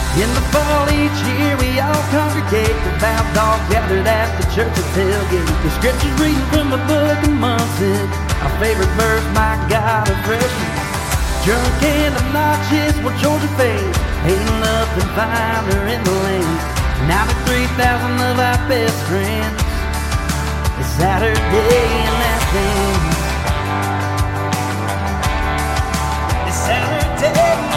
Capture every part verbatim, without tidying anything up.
In the fall each year we all congregate, devout all gathered at the church's tailgate. The scriptures reading from the book of Munson, our favorite verse, my God of freshman. Drunk and obnoxious, well Georgia fades, hating up and find her in the lane. ninety-three thousand of our best friends, it's Saturday in Athens. It's Saturday in Athens.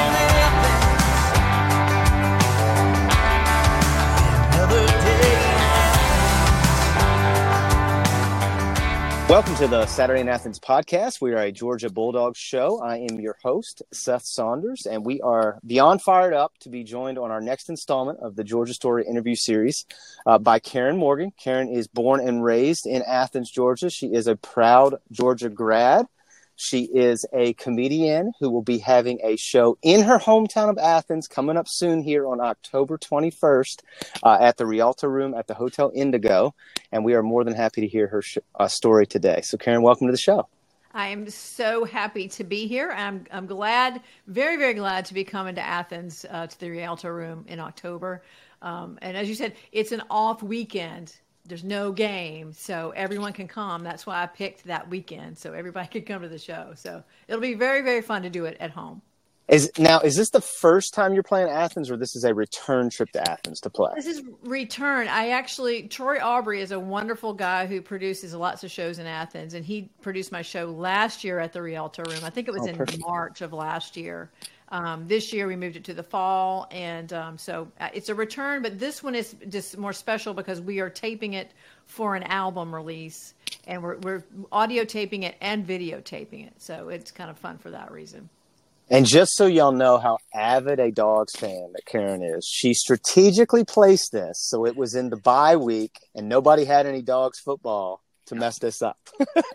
Welcome to the Saturday in Athens podcast. We are a Georgia Bulldogs show. I am your host, Seth Saunders, and we are beyond fired up to be joined on our next installment of the Georgia Story interview series uh, by Karen Morgan. Karen is born and raised in Athens, Georgia. She is a proud Georgia grad. She is a comedian who will be having a show in her hometown of Athens coming up soon here on October twenty-first uh, at the Rialto Room at the Hotel Indigo. And we are more than happy to hear her sh- uh, story today. So, Karen, welcome to the show. I am so happy to be here. I'm I'm glad, very, very glad to be coming to Athens uh, to the Rialto Room in October. Um, and as you said, it's an off weekend. There's no game, so everyone can come. That's why I picked that weekend, so everybody can come to the show. So it'll be very, very fun to do it at home. Is now, is this the first time you're playing Athens, or this is a return trip to Athens to play? This is return. I actually, Troy Aubrey is a wonderful guy who produces lots of shows in Athens, and he produced my show last year at the Rialto Room. I think it was Oh, in perfect. March of last year. Um, this year we moved it to the fall, and um, so uh, it's a return, but this one is just more special because we are taping it for an album release, and we're, we're audio taping it and videotaping it, so it's kind of fun for that reason. And just so y'all know how avid a Dogs fan that Karen is, she strategically placed this so it was in the bye week and nobody had any Dogs football to mess this up.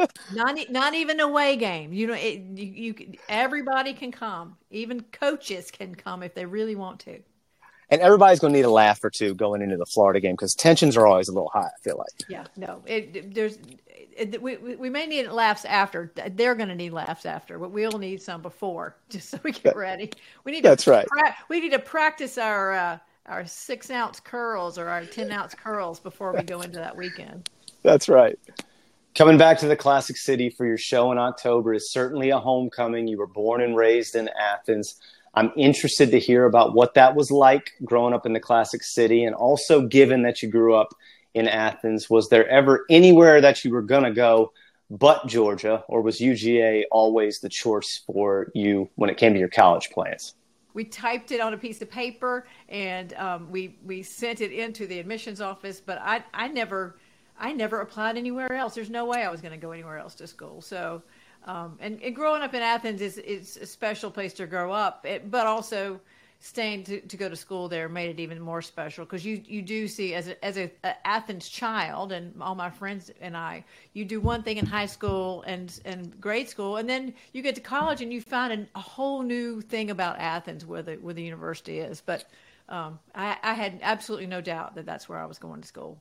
Not e- not even away game. You know, it, you, you everybody can come. Even coaches can come if they really want to. And everybody's going to need a laugh or two going into the Florida game because tensions are always a little high, I feel like. Yeah, no, it, there's it, we we may need laughs after. They're going to need laughs after, but we'll need some before, just so we get ready. We need That's to right. Pra- we need to practice our uh, our six ounce curls or our ten ounce curls before we go into that weekend. That's right. Coming back to the Classic City for your show in October is certainly a homecoming. You were born and raised in Athens. I'm interested to hear about what that was like growing up in the Classic City. And also, given that you grew up in Athens, was there ever anywhere that you were going to go but Georgia, or was U G A always the choice for you when it came to your college plans? We typed it on a piece of paper, and um, we we sent it into the admissions office, but I I never I never applied anywhere else. There's no way I was going to go anywhere else to school. So, um, and, and growing up in Athens is, is a special place to grow up, it, but also staying to, to go to school there made it even more special because you, you do see as a, as a, a Athens child and all my friends and I, you do one thing in high school and, and grade school, and then you get to college and you find an, a whole new thing about Athens where the, where the university is. But um, I, I had absolutely no doubt that that's where I was going to school.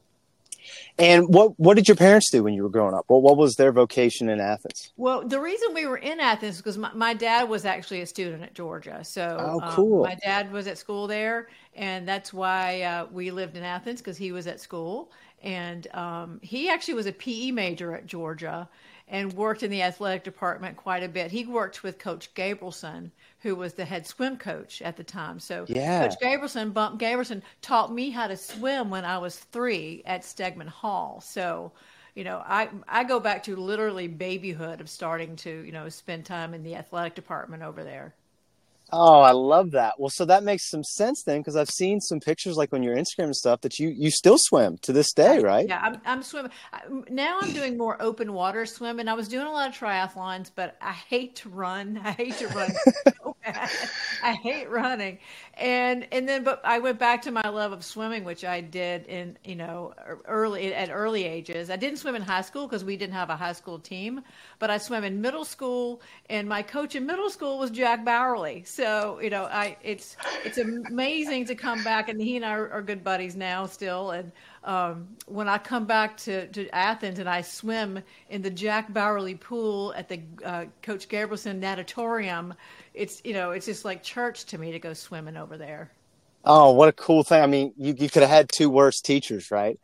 And what what did your parents do when you were growing up? What what was their vocation in Athens? Well, the reason we were in Athens is because my, my dad was actually a student at Georgia. So Oh, cool. um, my dad was at school there, and that's why uh, we lived in Athens because he was at school. And um, he actually was a P E major at Georgia and worked in the athletic department quite a bit. He worked with Coach Gabrielson, who was the head swim coach at the time. So Yeah. Coach Gabrielson, Bump Gabrielson, taught me how to swim when I was three at Stegman Hall. So, you know, I I go back to literally babyhood of starting to, you know, spend time in the athletic department over there. Oh, I love that. Well, so that makes some sense then, because I've seen some pictures like on your Instagram and stuff that you, you still swim to this day, right? Yeah, I'm, I'm swimming. I- Now I'm doing more open water swimming. I was doing a lot of triathlons, but I hate to run. I hate to run so bad. I hate running. And and then, but I went back to my love of swimming, which I did in, you know, early at early ages. I didn't swim in high school because we didn't have a high school team, but I swam in middle school, and my coach in middle school was Jack Bowerly. So, you know, I it's it's amazing to come back, and he and I are, are good buddies now still. And um, when I come back to, to Athens and I swim in the Jack Bowerly pool at the uh, Coach Gabrielson Natatorium, it's, you know, it's just like church to me to go swimming over there. Oh, what a cool thing. I mean, you, you could have had two worse teachers, right?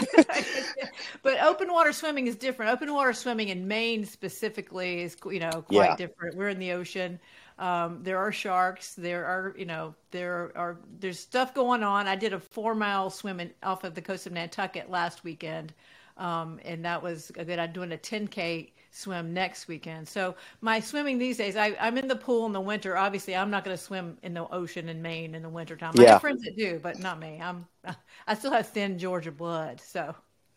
But open water swimming is different. Open water swimming in Maine specifically is, you know, quite Yeah. different. We're in the ocean. Um, there are sharks. There are, you know, there are, there's stuff going on. I did a four mile swim in, off of the coast of Nantucket last weekend. Um, and that was good. I'm doing a ten K swim next weekend. So my swimming these days, I, I'm in the pool in the winter. Obviously, I'm not going to swim in the ocean in Maine in the wintertime. I Yeah. have friends that do, but not me. I'm, I still have thin Georgia blood. So.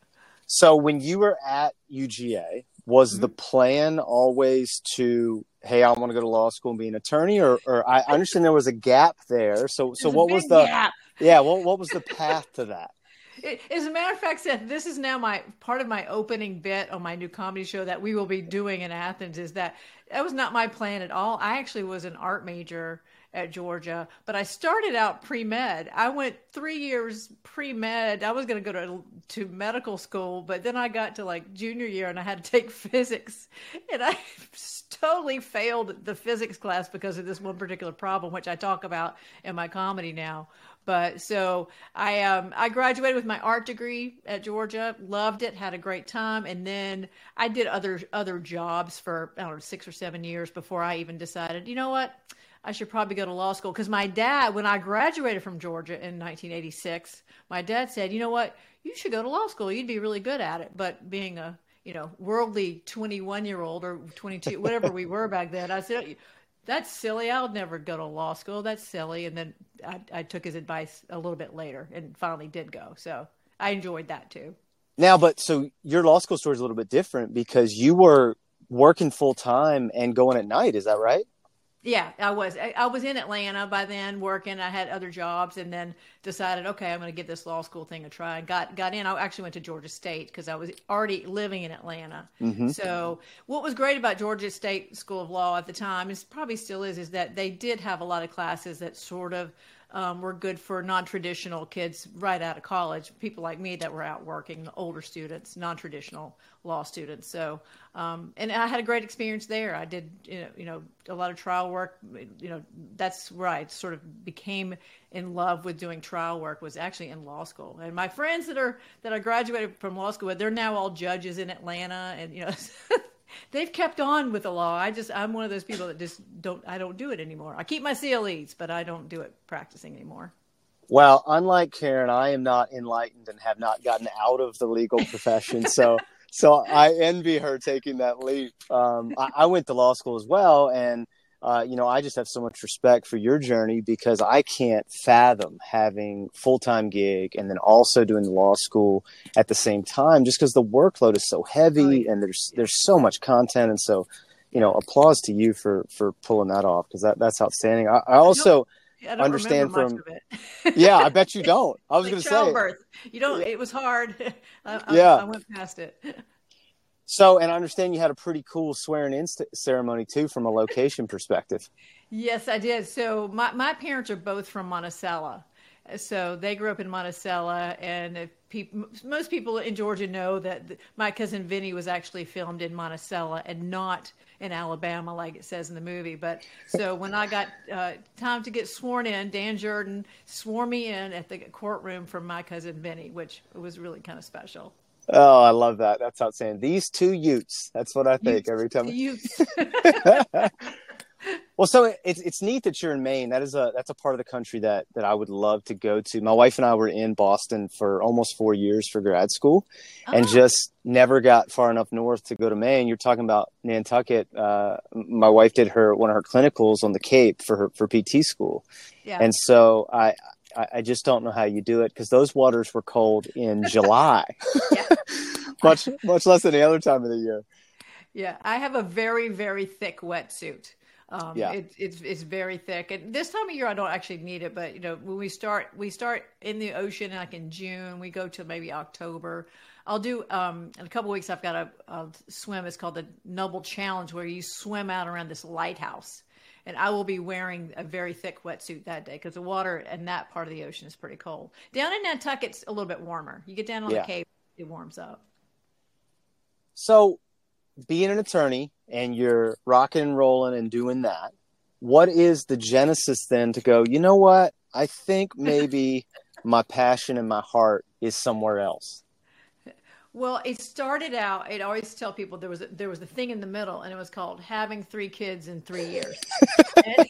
So when you were at U G A, was Mm-hmm. the plan always to, hey, I want to go to law school and be an attorney, or, or I understand there was a gap there. So, so There's a what was big the, gap. yeah, what, what was the path to that? It, as a matter of fact, Seth, this is now my part of my opening bit on my new comedy show that we will be doing in Athens. Is that that was not my plan at all. I actually was an art major at Georgia, but I started out pre-med. I went three years pre-med. I was going to go to to medical school, but then I got to like junior year and I had to take physics, and I totally failed the physics class because of this one particular problem, which I talk about in my comedy now. But so I um, I graduated with my art degree at Georgia, loved it, had a great time, and then I did other other jobs for I don't know six or seven years before I even decided, you know what, I should probably go to law school. Because my dad, when I graduated from Georgia in nineteen eighty-six, my dad said, you know what, you should go to law school. You'd be really good at it. But being a you know worldly twenty-one year old or twenty-two, whatever we were back then, I said, that's silly. I'll never go to law school. That's silly. And then I, I took his advice a little bit later and finally did go. So I enjoyed that too. Now, but so your law school story is a little bit different because you were working full time and going at night. Is that right? Yeah, I was. I, I was in Atlanta by then working. I had other jobs and then decided, okay, I'm going to give this law school thing a try. And got, got in. I actually went to Georgia State because I was already living in Atlanta. Mm-hmm. So what was great about Georgia State School of Law at the time, is probably still is, is that they did have a lot of classes that sort of um, were good for non-traditional kids right out of college, people like me that were out working, older students, non-traditional law students. So, um, and I had a great experience there. I did, you know, you know, a lot of trial work. You know, that's where I sort of became in love with doing trial work, was actually in law school. And my friends that are that I graduated from law school with, they're now all judges in Atlanta, and you know. They've kept on with the law. I just, I'm one of those people that just don't, I don't do it anymore. I keep my C L Es, but I don't do it practicing anymore. Well, unlike Karen, I am not enlightened and have not gotten out of the legal profession. So, so I envy her taking that leap. Um, I, I went to law school as well. And, uh, you know, I just have so much respect for your journey because I can't fathom having full-time gig and then also doing law school at the same time, just because the workload is so heavy. Oh, yeah. And there's, there's so much content. And so, you know, applause to you for, for pulling that off, because that, that's outstanding. I, I also I don't understand from, much of it. Yeah, I bet you don't. I was like going to childbirth. say, you don't, it was hard. I, yeah. I, I went past it. So, and I understand you had a pretty cool swearing in st- ceremony too, from a location perspective. Yes, I did. So my, my parents are both from Monticello. So they grew up in Monticello, and if people, most people in Georgia know that my cousin Vinny was actually filmed in Monticello and not in Alabama, like it says in the movie. But so when I got uh, time to get sworn in, Dan Jordan swore me in at the courtroom for my cousin Vinny, which was really kind of special. Oh, I love that. That's outstanding. These two Utes. That's what I think Utes, every time. Utes. Well, so it's it's neat that you're in Maine. That is a that's a part of the country that that I would love to go to. My wife and I were in Boston for almost four years for grad school, oh. and just never got far enough north to go to Maine. You're talking about Nantucket. Uh, my wife did her one of her clinicals on the Cape for her for P T school, yeah. and so I. I just don't know how you do it, because those waters were cold in July, much much less than the other time of the year. Yeah, I have a very, very thick wetsuit. Um, yeah, it, it's it's very thick, and this time of year I don't actually need it. But you know, when we start, we start in the ocean like in June. We go to maybe October. I'll do um, in a couple of weeks. I've got a, a swim. It's called the Noble Challenge, where you swim out around this lighthouse. And I will be wearing a very thick wetsuit that day, because the water in that part of the ocean is pretty cold. Down in Nantucket, it's a little bit warmer. You get down on yeah. the Cape, it warms up. So being an attorney and you're rocking and rolling and doing that, what is the genesis then to go, you know what, I think maybe my passion and my heart is somewhere else. Well, it started out. I'd always tell people there was a, there was a thing in the middle, and it was called having three kids in three years. And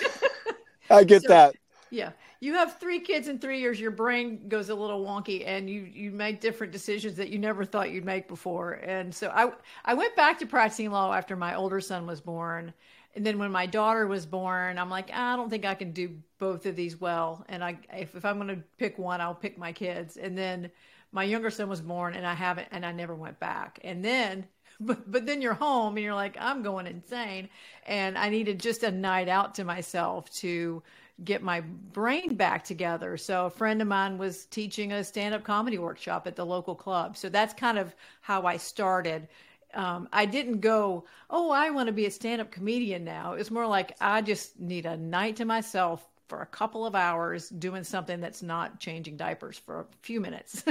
I get so, that. yeah, you have three kids in three years. Your brain goes a little wonky, and you you make different decisions that you never thought you'd make before. And so I I went back to practicing law after my older son was born. And then when my daughter was born, I'm like, I don't think I can do both of these well. And I, if, if I'm going to pick one, I'll pick my kids. And then my younger son was born, and I haven't, and I never went back. And then, but but then you're home, and you're like, I'm going insane, and I needed just a night out to myself to get my brain back together. So a friend of mine was teaching a stand-up comedy workshop at the local club. So that's kind of how I started. Um, I didn't go, oh, I want to be a stand-up comedian now. It's more like I just need a night to myself for a couple of hours doing something that's not changing diapers for a few minutes.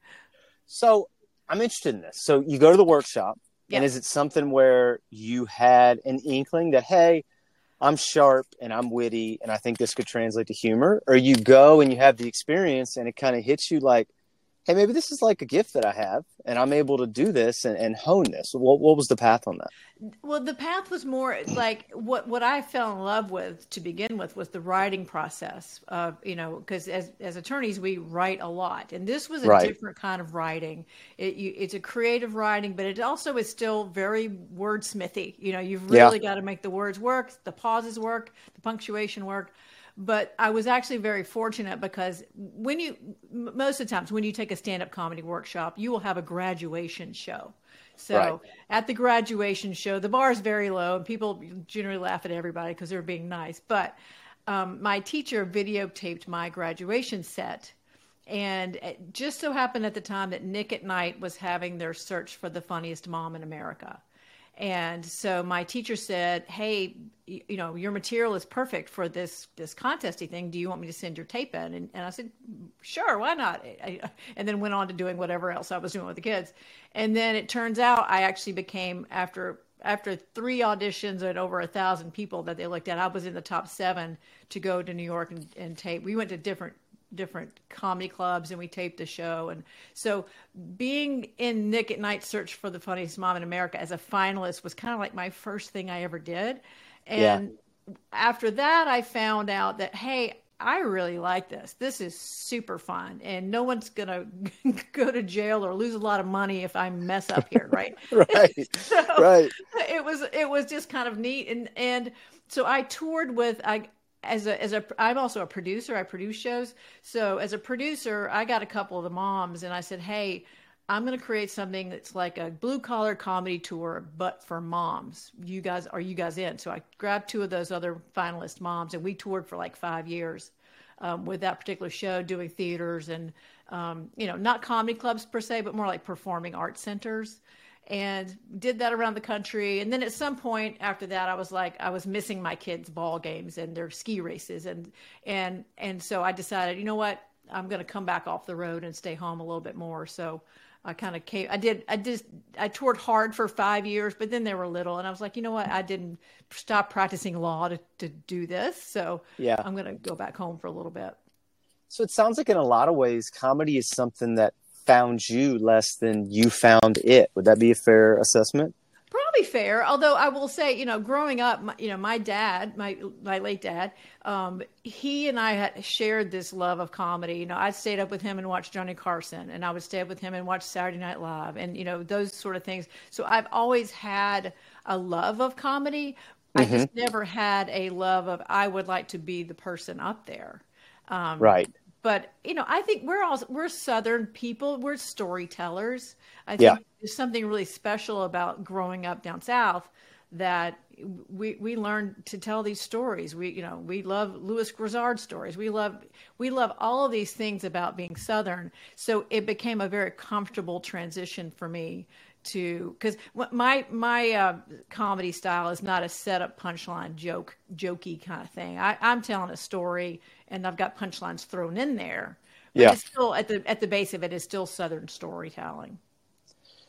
So I'm interested in this. So you go to the workshop, Yeah. and is it something where you had an inkling that, hey, I'm sharp and I'm witty and I think this could translate to humor? Or you go and you have the experience and it kind of hits you like, hey, maybe this is like a gift that I have and I'm able to do this and, and hone this. What, what was the path on that? Well, the path was more like what, what I fell in love with to begin with was the writing process of, you know, because as, as attorneys, we write a lot. And this was a Right. different kind of writing. It, you, it's a creative writing, but it also is still very wordsmithy. You know, you've Yeah. really got to make the words work, the pauses work, the punctuation work. But I was actually very fortunate because when you, m- most of the times when you take a stand-up comedy workshop, you will have a graduation show. So Right. at the graduation show, the bar is very low and people generally laugh at everybody because they're being nice. But um, my teacher videotaped my graduation set. And it just so happened at the time that Nick at Night was having their search for the funniest mom in America. And so my teacher said, hey, you, you know, your material is perfect for this this contesty thing. Do you want me to send your tape in? And, and I said, sure, why not? I, I, and then went on to doing whatever else I was doing with the kids. And then it turns out I actually became, after after three auditions and over a thousand people that they looked at, I was in the top seven to go to New York and, and tape. We went to different different comedy clubs and we taped the show. And so being in Nick at Night Search for the Funniest Mom in America as a finalist was kind of like my first thing I ever did. And yeah. after that, I found out that, hey, I really like this. This is super fun. And no one's going to go to jail or lose a lot of money if I mess up here. Right. Right. so Right. It was, it was just kind of neat. And, and so I toured with, I, As a, as a, I'm also a producer. I produce shows. So as a producer, I got a couple of the moms and I said, hey, I'm going to create something that's like a blue collar comedy tour, but for moms. You guys, are you guys in? So I grabbed two of those other finalist moms and we toured for like five years um, with that particular show, doing theaters and, um, you know, not comedy clubs per se, but more like performing arts centers. And did that around the country. And then at some point after that, I was like, I was missing my kids' ball games and their ski races. And, and, and so I decided, you know what, I'm going to come back off the road and stay home a little bit more. So I kind of came, I did, I just, I toured hard for five years, but then they were little. And I was like, you know what, I didn't stop practicing law to, to do this. So yeah. I'm going to go back home for a little bit. So it sounds like in a lot of ways, comedy is something that found you less than you found it. Would that be a fair assessment? Probably fair. Although I will say, you know, growing up, my, you know, my dad, my my late dad, um, he and I had shared this love of comedy. You know, I stayed up with him and watched Johnny Carson, and I would stay up with him and watch Saturday Night Live, and you know, those sort of things. So I've always had a love of comedy. I Mm-hmm. just never had a love of I would like to be the person up there. Um, Right. But, you know, I think we're all, we're Southern people. We're storytellers. I think Yeah. there's something really special about growing up down South that we, we learn to tell these stories. We, you know, we love Louis Grizzard stories. We love, we love all of these things about being Southern. So it became a very comfortable transition for me to, because my, my uh, comedy style is not a setup punchline joke, jokey kind of thing. I, I'm telling a story and I've got punchlines thrown in there. But Yeah. it's still at the, at the base of it is still Southern storytelling.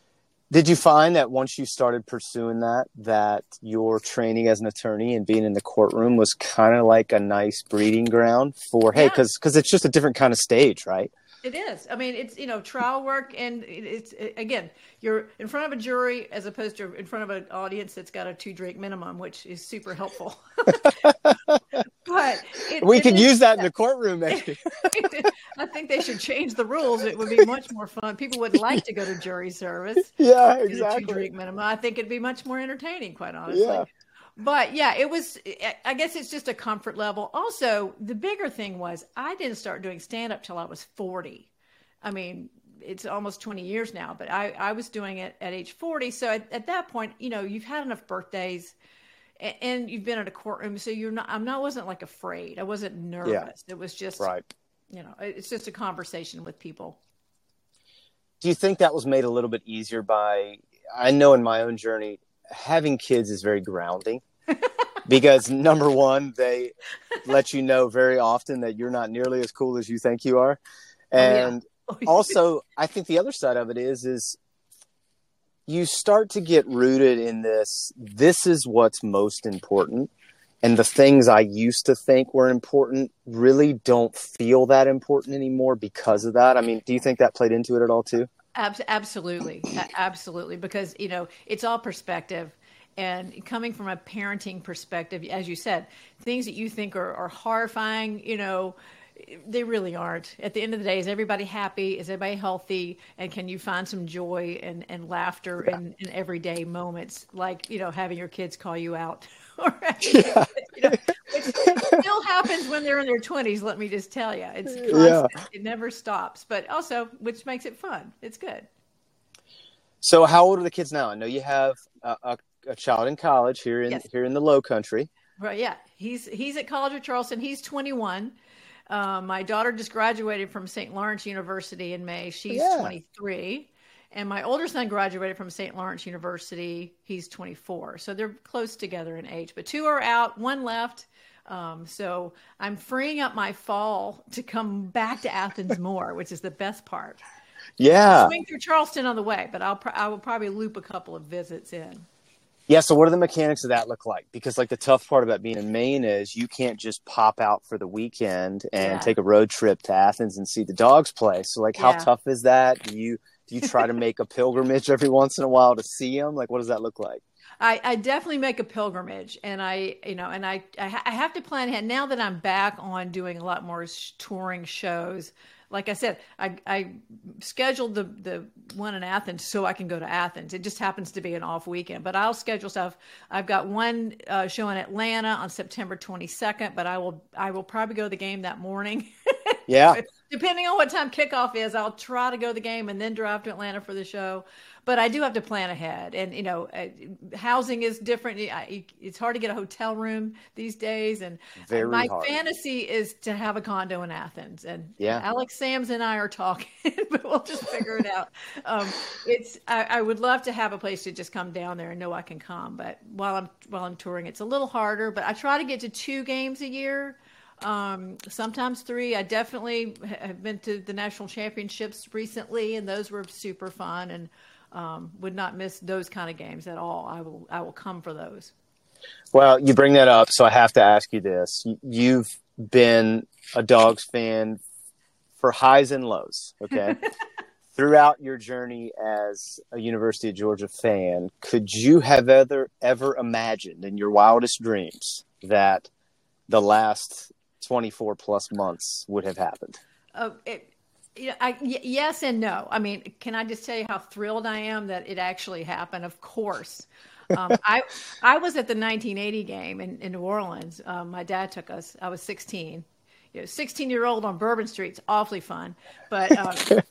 Did you find that once you started pursuing that, that your training as an attorney and being in the courtroom was kind of like a nice breeding ground for, hey, Yeah. because because it's just a different kind of stage, right? It is. I mean, it's, you know, trial work, and it's, again, you're in front of a jury as opposed to in front of an audience that's got a two drink minimum, which is super helpful. But it, We it could is- use that in the courtroom, maybe. I think they should change the rules. It would be much more fun. People would like to go to jury service. Yeah, Get a exactly. two drink minimum. I think it'd be much more entertaining, quite honestly. Yeah. But yeah, it was, I guess it's just a comfort level. Also, the bigger thing was I didn't start doing stand up till I was forty. I mean, it's almost twenty years now, but I, I was doing it at age forty. So at, at that point, you know, you've had enough birthdays and, and you've been in a courtroom. So you're not, I'm not, wasn't like afraid. I wasn't nervous. It was just, Right. you know, it's just a conversation with people. Do you think that was made a little bit easier by, I know in my own journey, having kids is very grounding because number one, they let you know very often that you're not nearly as cool as you think you are. And Oh, yeah. also, I think the other side of it is, is you start to get rooted in this, this is what's most important. And the things I used to think were important really don't feel that important anymore because of that. I mean, do you think that played into it at all too? Abs- Absolutely. A- Absolutely. Because, you know, it's all perspective. And coming from a parenting perspective, as you said, things that you think are, are horrifying, you know, they really aren't. At the end of the day, is everybody happy? Is everybody healthy? And can you find some joy and, and laughter Yeah. in, in everyday moments, like, you know, having your kids call you out? Or, Yeah. you know, which still happens when they're in their twenties, let me just tell you. It's Yeah. constant. It never stops. But also, which makes it fun. It's good. So how old are the kids now? I know you have a, a, a child in college here in Yes. here in the Low Country. Right, yeah. He's he's at College of Charleston. He's twenty-one. Uh, my daughter just graduated from Saint Lawrence University in May. She's Yeah. twenty-three. And my older son graduated from Saint Lawrence University. He's twenty-four. So they're close together in age. But two are out, one left. Um, so I'm freeing up my fall to come back to Athens more, which is the best part. Yeah. Swing through Charleston on the way, but I'll pro- I will probably loop a couple of visits in. Yeah. So what do the mechanics of that look like? Because like the tough part about being in Maine is you can't just pop out for the weekend and Yeah. take a road trip to Athens and see the dogs play. So like how Yeah. tough is that? Do you do you try to make a pilgrimage every once in a while to see them? Like what does that look like? I, I definitely make a pilgrimage, and I, you know, and I, I, ha- I have to plan ahead now that I'm back on doing a lot more sh- touring shows. Like I said, I, I scheduled the, the one in Athens so I can go to Athens. It just happens to be an off weekend, but I'll schedule stuff. I've got one uh, show in Atlanta on September twenty-second, but I will, I will probably go to the game that morning. Yeah. Depending on what time kickoff is, I'll try to go to the game and then drive to Atlanta for the show. But I do have to plan ahead. And, you know, uh, housing is different. I- It's hard to get a hotel room these days. And Very my hard. fantasy is to have a condo in Athens. And Yeah. Alex Sams and I are talking, but we'll just figure it out. Um, it's I, I would love to have a place to just come down there and know I can come. But while I'm while I'm touring, it's a little harder. But I try to get to two games a year. Um, sometimes three. I definitely have been to the national championships recently, and those were super fun, and um, would not miss those kind of games at all. I will, I will come for those. Well, you bring that up, so I have to ask you this. You've been a Dogs fan for highs and lows, okay? Throughout your journey as a University of Georgia fan, could you have ever, ever imagined in your wildest dreams that the last twenty-four plus months would have happened? Uh, it, you know, I, y- yes and no. I mean, can I just tell you how thrilled I am that it actually happened? Of course. Um, I I was at the nineteen eighty game in, in New Orleans. Um, my dad took us. I was sixteen. You know, sixteen-year-old on Bourbon Street's awfully fun. But um,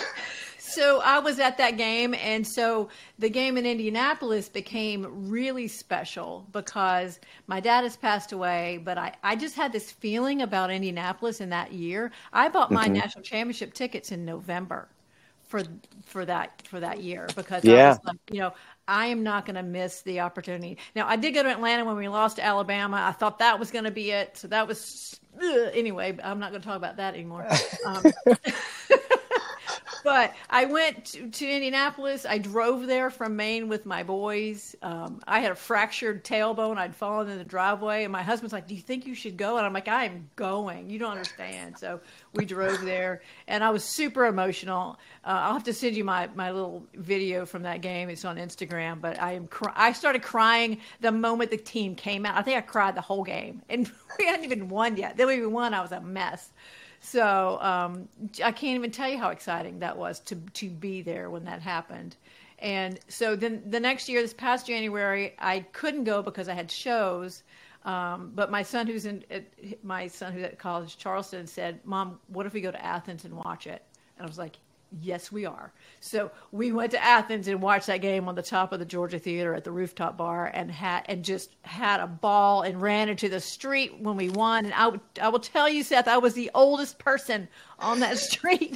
so I was at that game, and so the game in Indianapolis became really special because my dad has passed away, but I, I just had this feeling about Indianapolis in that year. I bought my Mhm. national championship tickets in November for for that for that year because Yeah. I was like, you know, I am not going to miss the opportunity. Now, I did go to Atlanta when we lost to Alabama. I thought that was going to be it. So that was ugh, anyway. I'm not going to talk about that anymore. Um, but But I went to, to Indianapolis. I drove there from Maine with my boys. Um, I had a fractured tailbone. I'd fallen in the driveway, and my husband's like, "Do you think you should go?" And I'm like, "I'm going. You don't understand." So we drove there, and I was super emotional. Uh, I'll have to send you my, my little video from that game. It's on Instagram. But I am cry- I started crying the moment the team came out. I think I cried the whole game, and we hadn't even won yet. Then we won. I was a mess. So um, I can't even tell you how exciting that was to to be there when that happened. And so then the next year, this past January, I couldn't go because I had shows. Um, but my son, who's in my son who's at college, Charleston, said, "Mom, what if we go to Athens and watch it?" And I was like, "Yes, we are." So we went to Athens and watched that game on the top of the Georgia Theater at the rooftop bar, and had and just had a ball and ran into the street when we won. And I, w- I will tell you, Seth, I was the oldest person on that street.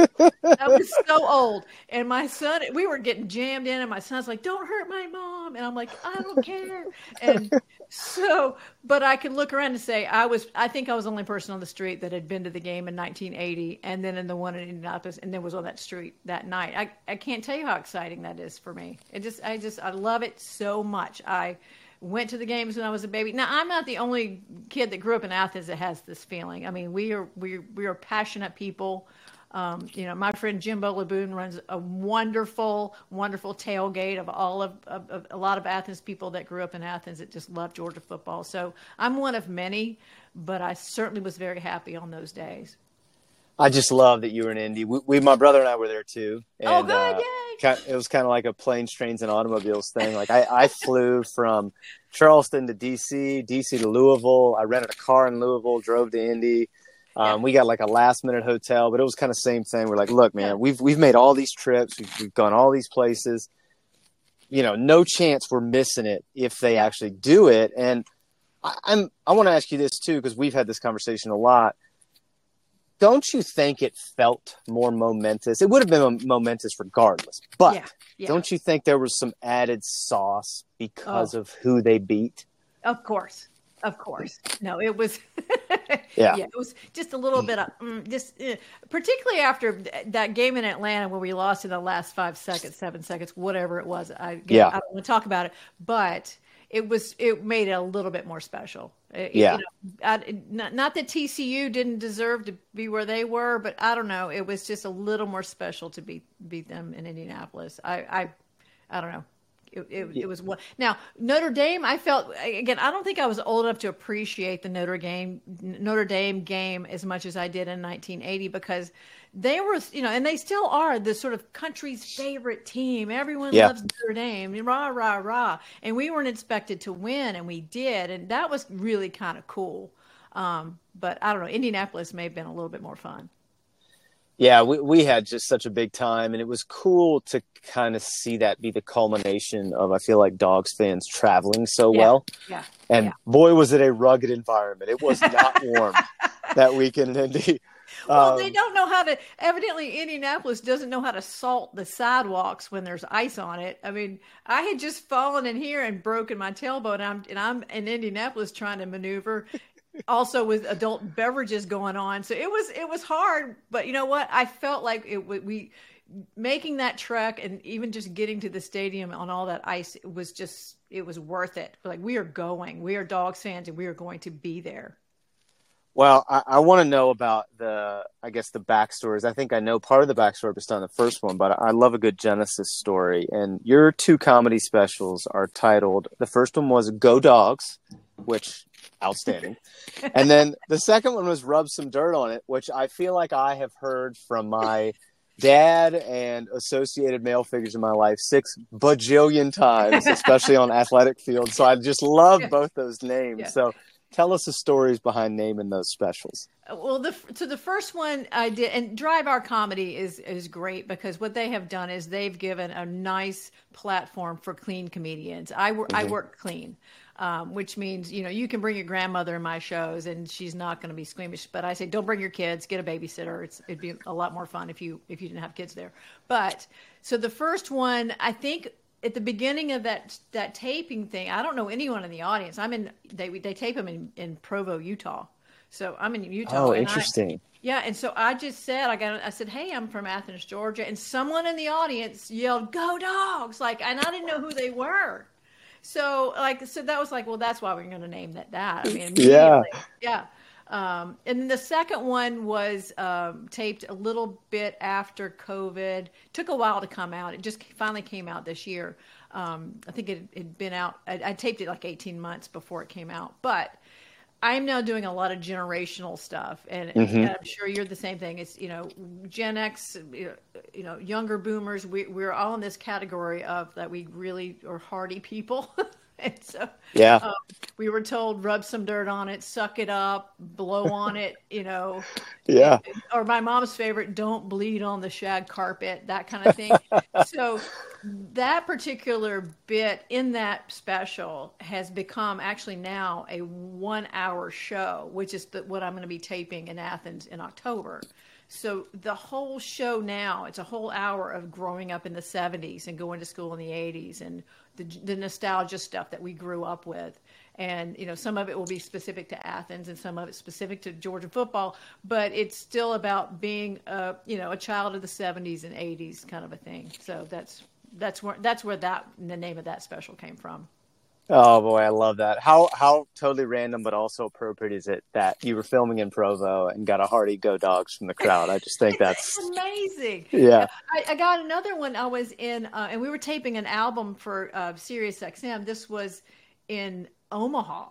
I was so old. And my son, we were getting jammed in, and my son's like, "Don't hurt my mom." And I'm like, "I don't care." And so, but I could look around and say, I was, I think I was the only person on the street that had been to the game in nineteen eighty, and then in the one in Indianapolis, and then was on that street that night. I, I can't tell you how exciting that is for me. It just, I just, I love it so much. I went to the games when I was a baby. Now, I'm not the only kid that grew up in Athens that has this feeling. I mean, we are, we, we are passionate people. Um, you know, my friend Jimbo Laboon runs a wonderful, wonderful tailgate of all of, of, of a lot of Athens people that grew up in Athens that just love Georgia football. So I'm one of many, but I certainly was very happy on those days. I just love that you were in Indy. We, we my brother and I were there too. And, oh, good, uh, yay! It was kind of like a planes, trains, and automobiles thing. Like I, I flew from Charleston to D C, D C to Louisville. I rented a car in Louisville, drove to Indy. Um, yeah. We got like a last minute hotel, but it was kind of same thing. We're like, look, man, yeah. we've we've made all these trips, we've, we've gone all these places. You know, no chance we're missing it if they actually do it. And I, I'm I want to ask you this too, because we've had this conversation a lot. Don't you think it felt more momentous? It would have been momentous regardless, but yeah, yeah. Don't you think there was some added sauce because oh. of who they beat? Of course. Of course. No, it was, yeah. yeah, it was just a little bit of, mm, just uh, particularly after that game in Atlanta where we lost in the last five seconds, seven seconds, whatever it was. I, again, yeah. I don't want to talk about it, but it was, it made it a little bit more special. It, yeah. You know, I, not, not that T C U didn't deserve to be where they were, but I don't know. It was just a little more special to beat, beat them in Indianapolis. I, I, I don't know. It, it, it was one. Now Notre Dame, I felt again. I don't think I was old enough to appreciate the Notre Dame Notre Dame game as much as I did in nineteen eighty because they were, you know, and they still are the sort of country's favorite team. Everyone yeah. loves Notre Dame, rah rah rah. And we weren't expected to win, and we did, and that was really kind of cool. Um, but I don't know. Indianapolis may have been a little bit more fun. Yeah, we, we had just such a big time, and it was cool to kind of see that be the culmination of, I feel like, Dogs fans traveling so yeah, well. Yeah. And yeah. boy, was it a rugged environment. It was not warm that weekend in Indy. Well, um, they don't know how to, evidently Indianapolis doesn't know how to salt the sidewalks when there's ice on it. I mean, I had just fallen in here and broken my tailbone, and I'm, and I'm in Indianapolis trying to maneuver. Also with adult beverages going on. So it was, it was hard, but you know what? I felt like it we making that trek and even just getting to the stadium on all that ice, it was just, it was worth it. Like we are going, we are Dogs fans and we are going to be there. Well, I, I want to know about the, I guess the backstories. I think I know part of the backstory based on the first one, but I love a good Genesis story. And your two comedy specials are titled, the first one was Go Dogs, which outstanding. And then the second one was Rub Some Dirt on It, which I feel like I have heard from my dad and associated male figures in my life six bajillion times, especially on athletic fields. So I just love yeah. both those names. Yeah. So tell us the stories behind naming those specials. Well, the so the first one I did, and Drive Our Comedy is is great because what they have done is they've given a nice platform for clean comedians. I work mm-hmm. I work clean. Um, which means, you know, you can bring your grandmother in my shows and she's not going to be squeamish, but I say, don't bring your kids, get a babysitter. It's, it'd be a lot more fun if you, if you didn't have kids there. But so the first one, I think at the beginning of that, that taping thing, I don't know anyone in the audience. I'm in, they, they tape them in, in Provo, Utah. So I'm in Utah. Oh, and interesting. I, yeah, and so I just said, I got, I said, hey, I'm from Athens, Georgia, and someone in the audience yelled, "Go Dogs!" Like, and I didn't know who they were. So, like, so that was like, well, that's why we're going to name that that. I mean, Yeah. immediately, yeah. Um, and then the second one was um, taped a little bit after COVID. Took a while to come out. It just finally came out this year. Um, I think it had been out. I, I taped it like eighteen months before it came out. But I'm now doing a lot of generational stuff, and, Mm-hmm. and I'm sure you're the same thing. It's, you know, Gen X, you know, younger boomers. We, we're all in this category of that we really are hardy people. And so, Yeah. um, we were told, rub some dirt on it, suck it up, blow on it, you know. Yeah. Or my mom's favorite, don't bleed on the shag carpet, that kind of thing. So that particular bit in that special has become actually now a one hour show, which is the, what I'm going to be taping in Athens in October. So the whole show now, it's a whole hour of growing up in the seventies and going to school in the eighties and the, the nostalgia stuff that we grew up with. And, you know, some of it will be specific to Athens and some of it specific to Georgia football, but it's still about being, a, you know, a child of the seventies and eighties kind of a thing. So that's, that's where, that's where that, the name of that special came from. Oh boy, I love that. How how totally random but also appropriate is it that you were filming in Provo and got a hearty "Go Dogs" from the crowd? I just think that's amazing. Yeah. I, I got another one. I was in, uh, and we were taping an album for uh, Sirius X M. This was in Omaha,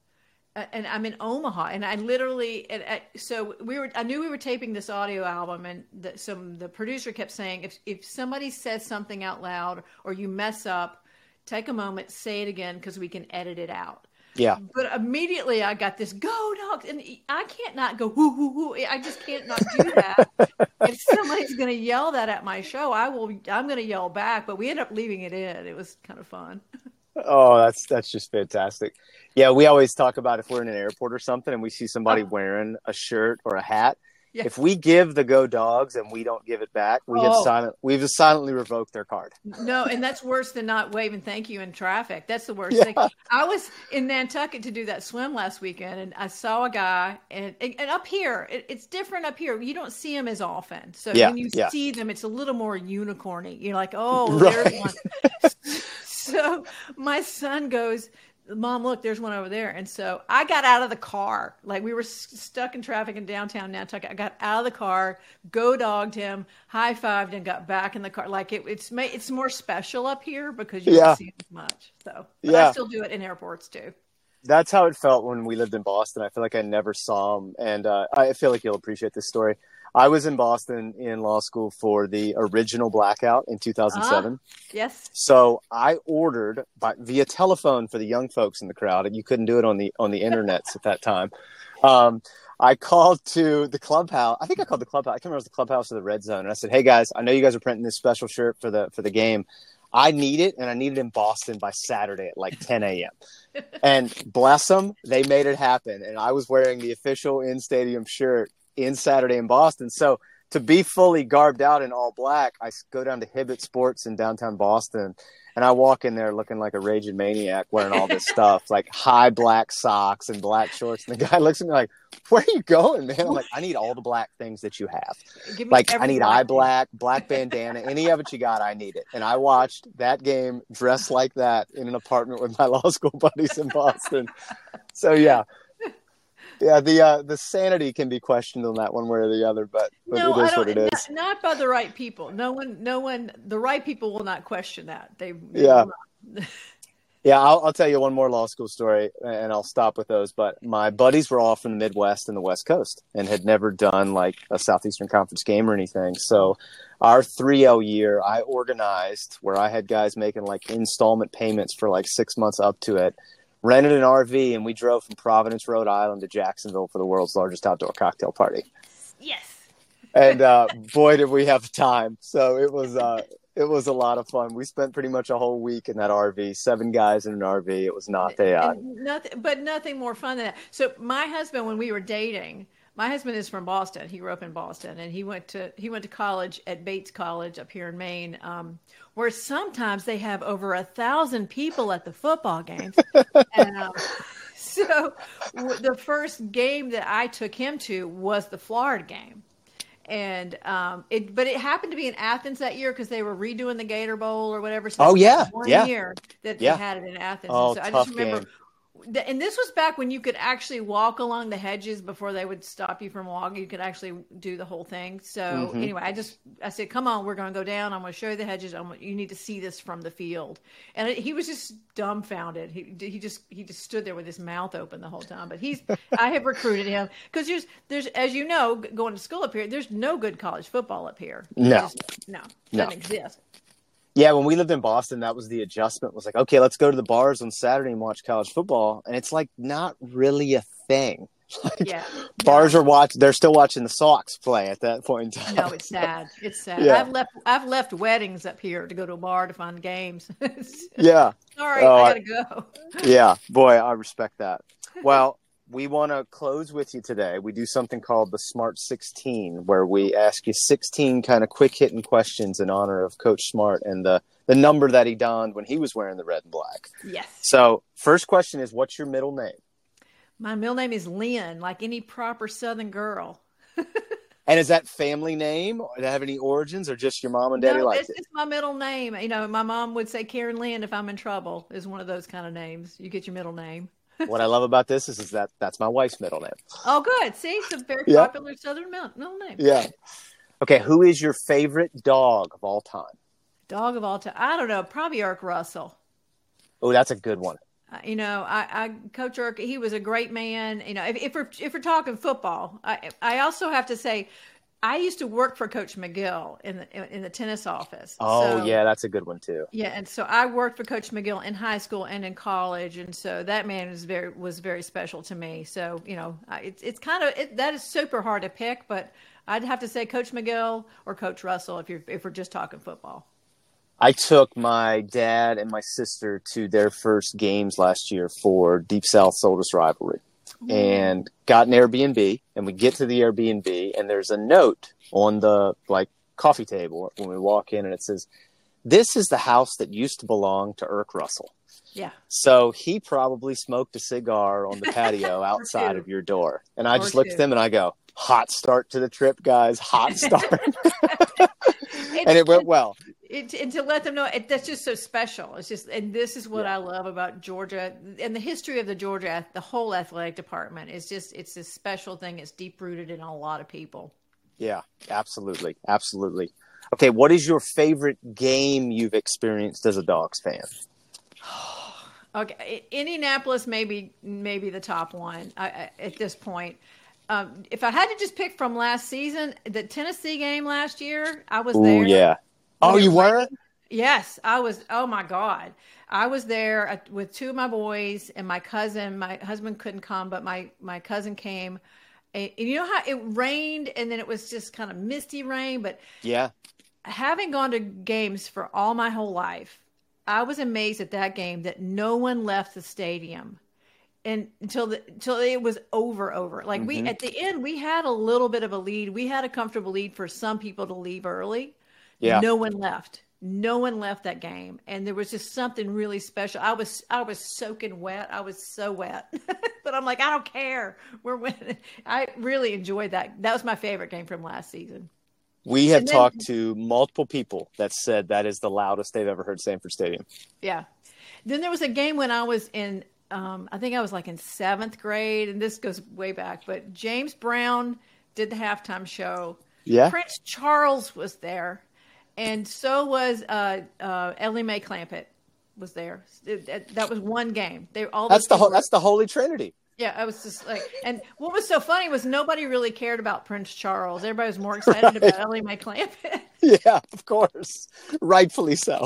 uh, and I'm in Omaha, and I literally, and, uh, so we were. I knew we were taping this audio album, and the, some the producer kept saying, if if somebody says something out loud or you mess up, take a moment, say it again, because we can edit it out. Yeah. But immediately I got this "Go Dogs," and I can't not go whoo whoo whoo. I just can't not do that. If somebody's going to yell that at my show, I will. I'm going to yell back. But we ended up leaving it in. It was kind of fun. Oh, that's that's just fantastic. Yeah, we always talk about if we're in an airport or something and we see somebody Oh. wearing a shirt or a hat. Yeah. If we give the "Go Dogs" and we don't give it back, we have Oh. silent. We've just silently revoked their card. No, and that's worse than not waving thank you in traffic. That's the worst Yeah. thing. I was in Nantucket to do that swim last weekend, and I saw a guy, and and, and up here, it, it's different up here. You don't see them as often. So Yeah, when you yeah. see them, it's a little more unicorny. You're like, oh, Right. there's one. So my son goes, "Mom, look, there's one over there." And so I got out of the car. Like, we were s- stuck in traffic in downtown Nantucket. I got out of the car, go dogged him, high fived, and got back in the car. Like, it, it's ma- it's more special up here because you Yeah. don't see it as much. So, but Yeah. I still do it in airports too. That's how it felt when we lived in Boston. I feel like I never saw him, and uh, I feel like you'll appreciate this story. I was in Boston in law school for the original blackout in two thousand seven. Ah, yes. So I ordered by, via telephone for the young folks in the crowd, and you couldn't do it on the on the internets at that time. Um, I called to the clubhouse. I think I called the clubhouse. I can't remember if it was the clubhouse or the Red Zone. And I said, "Hey guys, I know you guys are printing this special shirt for the for the game. I need it, and I need it in Boston by Saturday at like ten a.m." And bless them, they made it happen. And I was wearing the official in-stadium shirt in Saturday in Boston. So to be fully garbed out in all black, I go down to Hibbett Sports in downtown Boston, and I walk in there looking like a raging maniac wearing all this stuff, like high black socks and black shorts. And the guy looks at me like, "Where are you going, man?" I'm like, "I need all the black things that you have. Give me Like, every I need black eye thing. black, black bandana, any of it you got, I need it." And I watched that game dressed like that in an apartment with my law school buddies in Boston. So, yeah. Yeah, the uh, the sanity can be questioned on that one way or the other, but, but No, it I is don't. what it not, is. not by the right people. No one, no one. The right people will not question that. They. they Yeah. will not. Yeah, I'll, I'll tell you one more law school story, and I'll stop with those. But my buddies were all from the Midwest and the West Coast and had never done like a Southeastern Conference game or anything. So our three L year, I organized where I had guys making like installment payments for like six months up to it, rented an R V, and we drove from Providence, Rhode Island to Jacksonville for the world's largest outdoor cocktail party. Yes. And uh, boy, did we have time. So it was uh, it was a lot of fun. We spent pretty much a whole week in that R V, seven guys in an R V. It was not the uh, And nothing, but nothing more fun than that. So my husband, when we were dating, my husband is from Boston. He grew up in Boston, and he went to he went to college at Bates College up here in Maine, um, where sometimes they have over a thousand people at the football games. And, um, So w- the first game that I took him to was the Florida game. And um, it, but it happened to be in Athens that year because they were redoing the Gator Bowl or whatever. So Oh, that yeah, one yeah. year that Yeah. they had it in Athens. Oh, And so I tough just remember, game. th- and this was back when you could actually walk along the hedges before they would stop you from walking. You could actually do the whole thing. So Mhm. anyway, I just I said, "Come on, we're going to go down. I'm going to show you the hedges. I'm, you need to see this from the field." And it, he was just dumbfounded. He he just he just stood there with his mouth open the whole time. But he's I have recruited him because there's there's as you know, g- going to school up here, there's no good college football up here. No. Just- no, No. doesn't exist. Yeah, when we lived in Boston, that was the adjustment. Was like, okay, let's go to the bars on Saturday and watch college football, and it's like not really a thing. Like, Yeah. bars No. are watch. They're still watching the Sox play at that point in time. No, it's sad. It's sad. Yeah. I've left I've left weddings up here to go to a bar to find games. Yeah, Sorry, Oh, I I- gotta go. yeah, boy, I respect that. Well, we want to close with you today. We do something called the Smart sixteen, where we ask you sixteen kind of quick hitting questions in honor of Coach Smart and the the number that he donned when he was wearing the red and black. Yes. So, first question is, what's your middle name? My middle name is Lynn, like any proper Southern girl. And is that family name? Or does it have any origins, or just your mom and daddy No, liked it's it? just my middle name. You know, my mom would say Karen Lynn if I'm in trouble is one of those kind of names. You get your middle name. What I love about this is, is that that's my wife's middle name. Oh, good. See, it's a very Yeah. popular Southern mil- middle name. Yeah. Okay, who is your favorite dog of all time? Dog of all time. I don't know. Probably Irk Russell. Oh, that's a good one. Uh, You know, I, I Coach Irk. He was a great man. You know, if, if we're if we're talking football, I I also have to say, I used to work for Coach McGill in the in the tennis office. Oh, So- yeah, that's a good one too. Yeah, and so I worked for Coach McGill in high school and in college, and so that man was very was very special to me. So you know, I, it's it's kind of it, that is super hard to pick, but I'd have to say Coach McGill or Coach Russell if you're if we're just talking football. I took my dad and my sister to their first games last year for Deep South Soldiers Rivalry, and got an Airbnb. And we get to the Airbnb, and there's a note on the like coffee table when we walk in, and it says, "This is the house that used to belong to Irk Russell." Yeah, So he probably smoked a cigar on the patio outside two. of your door. And I Or just looked two. at them and I go, "Hot start to the trip, guys. Hot start." And it went well. It, and to let them know it, that's just so special. It's just, and this is what Yeah. I love about Georgia and the history of the Georgia, the whole athletic department is just, it's this special thing. It's deep rooted in a lot of people. Yeah, absolutely. Absolutely. Okay, what is your favorite game you've experienced as a Dogs fan? Okay, Indianapolis maybe maybe the top one I, I, at this point. Um, if I had to just pick from last season, the Tennessee game last year, I was Oh, there. yeah. Oh, When it you were? rained. Yes, I was. Oh my God, I was there uh, with two of my boys and my cousin. My husband couldn't come, but my my cousin came. And, and you know how it rained, and then it was just kind of misty rain. But Yeah. having gone to games for all my whole life, I was amazed at that game that no one left the stadium and until the until it was over over. Like we Mhm. at the end we had a little bit of a lead. We had a comfortable lead for some people to leave early. Yeah. No one left. No one left that game. And there was just something really special. I was I was soaking wet. I was so wet. But I'm like, I don't care. We're winning. I really enjoyed that. That was my favorite game from last season. We have And then- talked to multiple people that said that is the loudest they've ever heard Sanford Stadium. Yeah. Then there was a game when I was in, um, I think I was like in seventh grade, and this goes way back, but James Brown did the halftime show. Yeah. Prince Charles was there, and so was uh, uh, Ellie Mae Clampett was there. It- that, that was one game. They all That's those the people ho- were- that's the Holy Trinity. yeah, I was just like, and what was so funny was nobody really cared about Prince Charles. Everybody was more excited Right. about Ellie Mae Clampett. Yeah, of course. Rightfully so.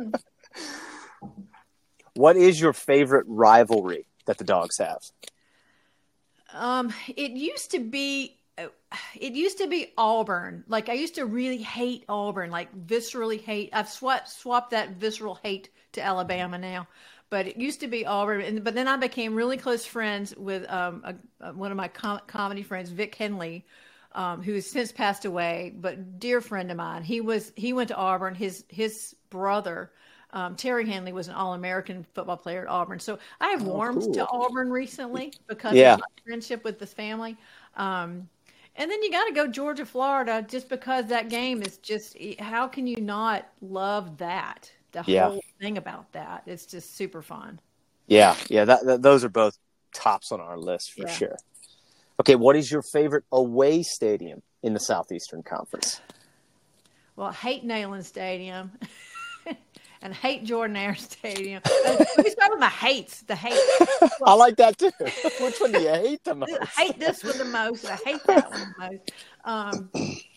What is your favorite rivalry that the Dogs have? Um, it used to be, it used to be Auburn. Like I used to really hate Auburn, like viscerally hate. I've swapped swapped that visceral hate to Alabama now, but it used to be Auburn. And but then I became really close friends with um a, a- one of my com- comedy friends, Vic Henley, um, who has since passed away, but dear friend of mine. He was he went to Auburn. His his brother Um, Terry Hanley was an All-American football player at Auburn. So I have warmed cool. to Auburn recently because Yeah. of my friendship with this family. Um, and then you got to go Georgia, Florida, just because that game is just, how can you not love that? The Yeah. whole thing about that. It's just super fun. Yeah, yeah, that, that those are both tops on our list for Yeah. sure. Okay, what is your favorite away stadium in the Southeastern Conference? Well, I hate Neyland Stadium and hate Jordan Air Stadium. Let me start with my hates. The hate. I like that too. Which one do you hate the most? I hate this one the most. I hate that one the most. Um,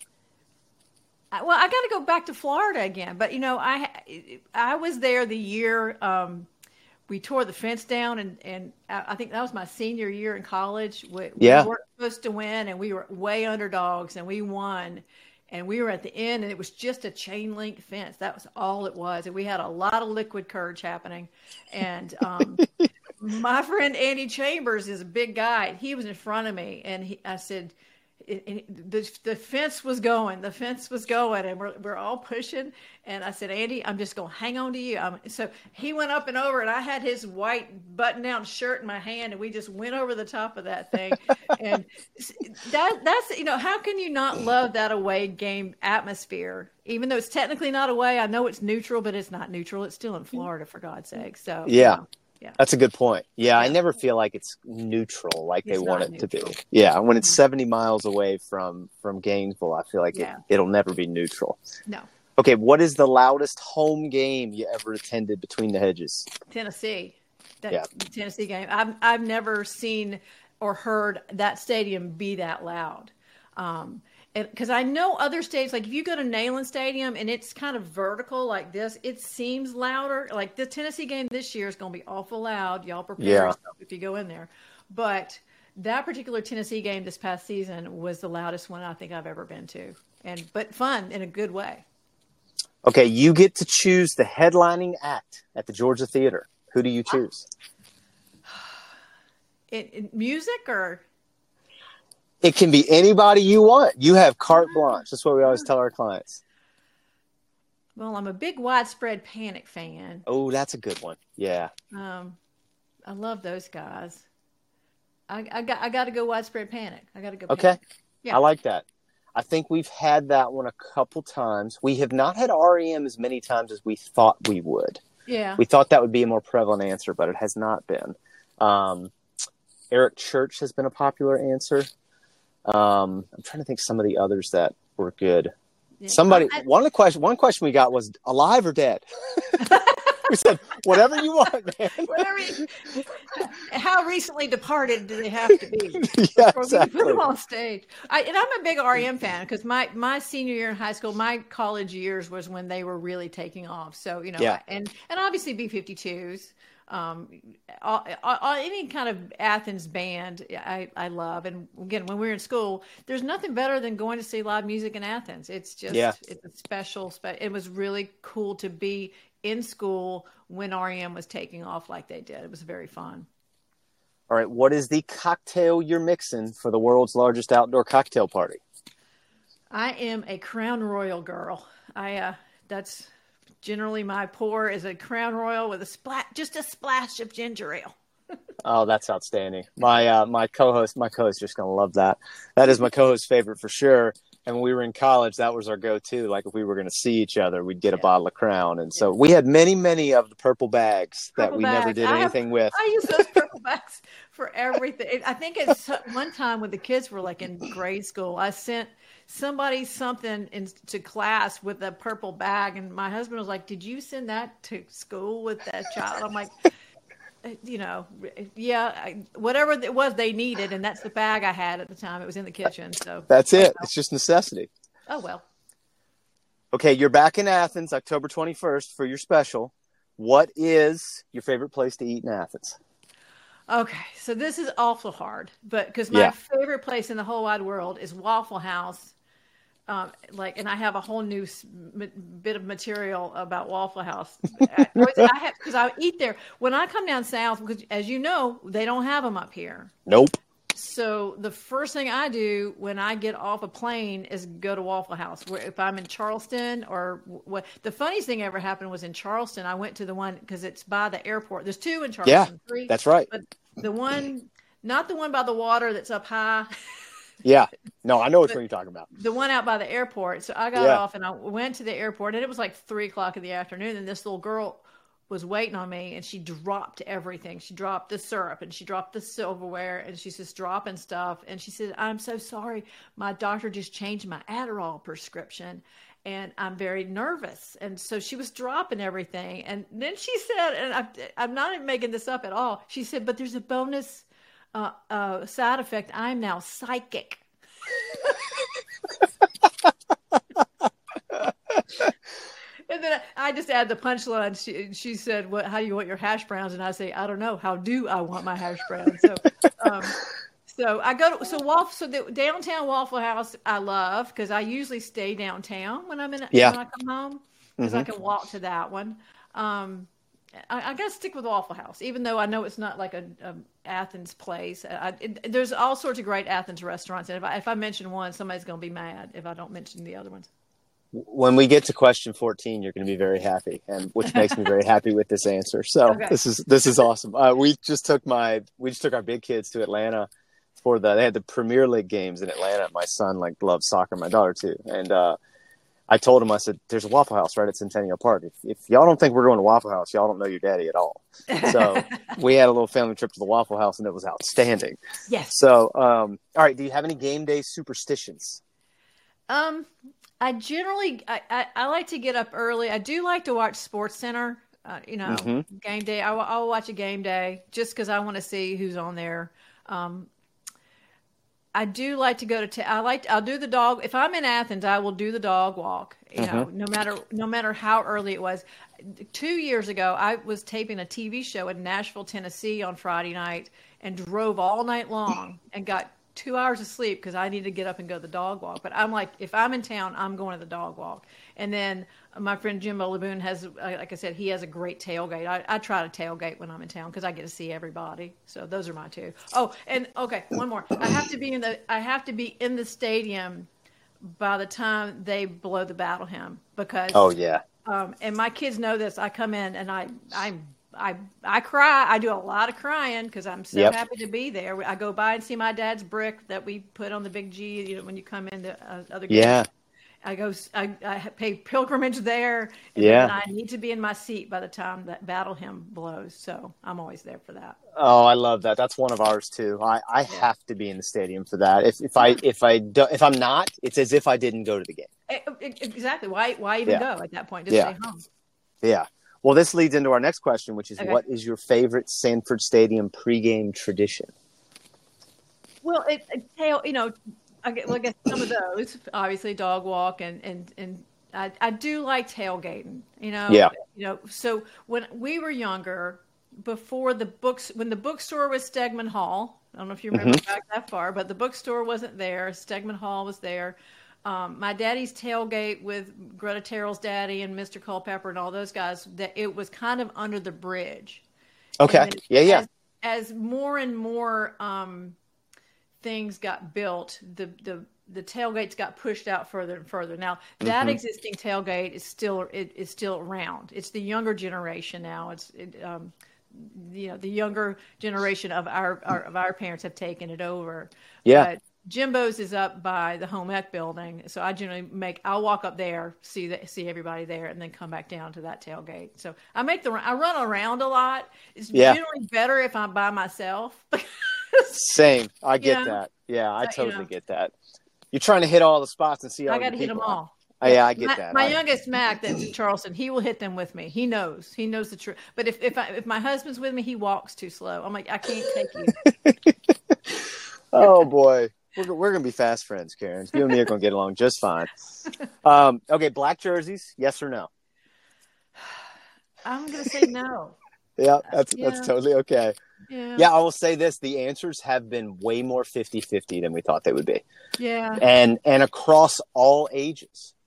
I, well, I got to go back to Florida again. But, you know, I I was there the year um, we tore the fence down, and, and I think that was my senior year in college. We, Yeah. we weren't supposed to win, and we were way underdogs, and we won. And we were at the end, and it was just a chain link fence. That was all it was. And we had a lot of liquid courage happening. And um, my friend Andy Chambers is a big guy. He was in front of me, and he, I said, it, it, the, the fence was going. The fence was going, and we're, we're all pushing. And I said, Andy, I'm just going to hang on to you. Um, so he went up and over, and I had his white button-down shirt in my hand, and we just went over the top of that thing. And that that's, you know, how can you not love that away game atmosphere? Even though it's technically not away, I know it's neutral, but it's not neutral. It's still in Florida, for God's sake. So Yeah. you know, yeah. That's a good point. Yeah, I Yeah. never feel like it's neutral like they It's want not it to be. neutral. Yeah, when it's seventy miles away from, from Gainesville, I feel like Yeah. it, it'll never be neutral. No, Okay, what is the loudest home game you ever attended between the hedges? Tennessee. That Yeah. Tennessee game. I've I've never seen or heard that stadium be that loud. Um, because I know other states, like if you go to Neyland Stadium and it's kind of vertical like this, it seems louder. Like the Tennessee game this year is going to be awful loud. Y'all prepare Yeah. yourself if you go in there. But that particular Tennessee game this past season was the loudest one I think I've ever been to, and but fun in a good way. Okay, you get to choose the headlining act at the Georgia Theater. Who do you choose? In, in music or It can be anybody you want. You have carte blanche. That's what we always tell our clients. well, I'm a big Widespread Panic fan. Oh, that's a good one. Yeah. Um, I love those guys. I, I got I got to go Widespread Panic. I got to go. Okay. Panic. Yeah. I like that. I think we've had that one a couple times. We have not had R E M as many times as we thought we would. Yeah. We thought that would be a more prevalent answer, but it has not been. Um, Eric Church has been a popular answer. Um, I'm trying to think some of the others that were good. Yeah. Somebody, I- one of the question, one question we got was alive or dead. We said whatever you want, man. Whatever. You, how recently departed do they have to be Yeah, before we exactly. put them on stage? I, and I'm a big R E M fan because my my senior year in high school, my college years was when they were really taking off. So you know, Yeah. and and obviously B fifty-twos. Um, all, all, any kind of Athens band I, I love. And again, when we were in school, there's nothing better than going to see live music in Athens. It's just, Yeah. it's a special, spe- it was really cool to be in school when R E M was taking off like they did. It was very fun. All right. What is the cocktail you're mixing for the world's largest outdoor cocktail party? I am a Crown Royal girl. I, uh, that's generally my pour is a Crown Royal with a splat, just a splash of ginger ale. Oh, that's outstanding. My uh, my co-host, my co-host, just gonna love that. That is my co-host's favorite for sure. And when we were in college, that was our go-to. Like if we were gonna see each other, we'd get a Yeah. bottle of Crown. And so we had many, many of the purple bags that Purple we never bags. did I have- anything with. I use those purple bags for everything. I think it's one time when the kids were like in grade school, I sent somebody something into class with a purple bag, and my husband was like, "Did you send that to school with that child?" I'm like, you know, yeah, I, whatever it was they needed, and that's the bag I had at the time. It was in the kitchen, so That's it. It's just necessity. oh well. Okay, you're back in Athens, October twenty-first for your special. What is your favorite place to eat in Athens? Okay, so this is awful hard, but because my Yeah. favorite place in the whole wide world is Waffle House. Um, like, and I have a whole new s- m- bit of material about Waffle House. I, I have because I eat there when I come down south. Because as you know, they don't have them up here. Nope. so the first thing I do when I get off a plane is go to Waffle House. Where if I'm in Charleston or what, the funniest thing ever happened was in Charleston. I went to the one because it's by the airport. There's two in Charleston. Yeah, three, that's right. But the one, not the one by the water that's up high. Yeah, no, I know which one you're talking about. The one out by the airport. So I got Yeah. off and I went to the airport, and it was like three o'clock in the afternoon. And this little girl was waiting on me, and she dropped everything. She dropped the syrup, and she dropped the silverware, and she's just dropping stuff. And she said, "I'm so sorry. My doctor just changed my Adderall prescription, and I'm very nervous." And so she was dropping everything. And then she said, and I, I'm not making this up at all, she said, "But there's a bonus uh, uh, side effect. I'm now psychic." And then I just add the punchline. She, she said, "What? How do you want your hash browns?" And I say, "I don't know. How do I want my hash browns?" So, um, so I go to so Waffle. So the downtown Waffle House I love because I usually stay downtown when I'm in Yeah. when I come home because Mhm. I can walk to that one. Um, I, I got to stick with Waffle House, even though I know it's not like a, a Athens place. I, it, there's all sorts of great Athens restaurants, and if I, if I mention one, somebody's going to be mad if I don't mention the other ones. When we get to question fourteen, you're going to be very happy, and which makes me very happy with this answer. So Okay. this is this is awesome. Uh, we just took my we just took our big kids to Atlanta for the they had the Premier League games in Atlanta. My son like loves soccer, my daughter too, and uh, I told him I said, "There's a Waffle House right at Centennial Park. If, if y'all don't think we're going to Waffle House, y'all don't know your daddy at all." So we had a little family trip to the Waffle House, and it was outstanding. Yes. So um, all right, do you have any game day superstitions? Um, I generally I, I, I like to get up early. I do like to watch Sports Center. Uh, you know, Mhm. game day. I, will- I'll watch a game day just because I want to see who's on there. Um, I do like to go to. Ta- I like. I'll do the dog. If I'm in Athens, I will do the dog walk. You know, no matter no matter how early it was. Two years ago, I was taping a T V show in Nashville, Tennessee, on Friday night, and drove all night long and got two hours of sleep because I needed to get up and go to the dog walk. But I'm like, if I'm in town, I'm going to the dog walk. And then my friend Jimbo Laboon has, like I said, he has a great tailgate. I, I try to tailgate when I'm in town because I get to see everybody. So those are my two. Oh, and okay, one more. I have to be in the. I have to be in the stadium by the time they blow the battle hymn because. Oh yeah. Um, and my kids know this. I come in and I I I I cry. I do a lot of crying because I'm so Yep. happy to be there. I go by and see my dad's brick that we put on the big G. You know, when you come into uh, other games. Yeah. I go. I, I pay pilgrimage there. And Yeah. then I need to be in my seat by the time that battle hymn blows. So I'm always there for that. Oh, I love that. That's one of ours too. I, I Yeah. have to be in the stadium for that. If if I if I do, if I'm not, it's as if I didn't go to the game. E- e- Exactly. Why? Why even Yeah. go at that point? Just Yeah. stay home. Yeah. Well, this leads into our next question, which is, Okay. what is your favorite Sanford Stadium pregame tradition? Well, it, it tail, you know, I get, well, I guess some of those, obviously dog walk and, and, and I, I do like tailgating, you know, Yeah. you know, so when we were younger, before the books, when the bookstore was Stegman Hall, I don't know if you remember back that far, but the bookstore wasn't there. Stegman Hall was there. Um, my daddy's tailgate with Greta Terrell's daddy and Mister Culpepper and all those guys, that it was kind of under the bridge. Okay. And then Yeah, yeah. As, as more and more um, things got built, the, the the tailgates got pushed out further and further. Now that Mhm. existing tailgate is still it is still around. It's the younger generation now. It's it, um, you know the younger generation of our, our of our parents have taken it over. Yeah. But Jimbo's is up by the home ec building, so I generally make I'll walk up there, see the, see everybody there, and then come back down to that tailgate. So I make the I run around a lot. It's Yeah. generally better if I'm by myself. Same. I get Yeah. that. Yeah, I You totally know. get that. You're trying to hit all the spots and see all I the got to hit them people. all. Oh, yeah, I get my, that. My I- youngest Mac, that's in Charleston, he will hit them with me. He knows. He knows the truth. But if if, I, if my husband's with me, he walks too slow. I'm like, I can't take you. Oh boy, we're we're gonna be fast friends, Karen. You and me are gonna get along just fine. Um, okay, black jerseys, yes or no? I'm gonna say no. Yeah, that's Yeah. that's totally okay. Yeah. Yeah, I will say this: the answers have been way more fifty-fifty than we thought they would be, Yeah. and and across all ages.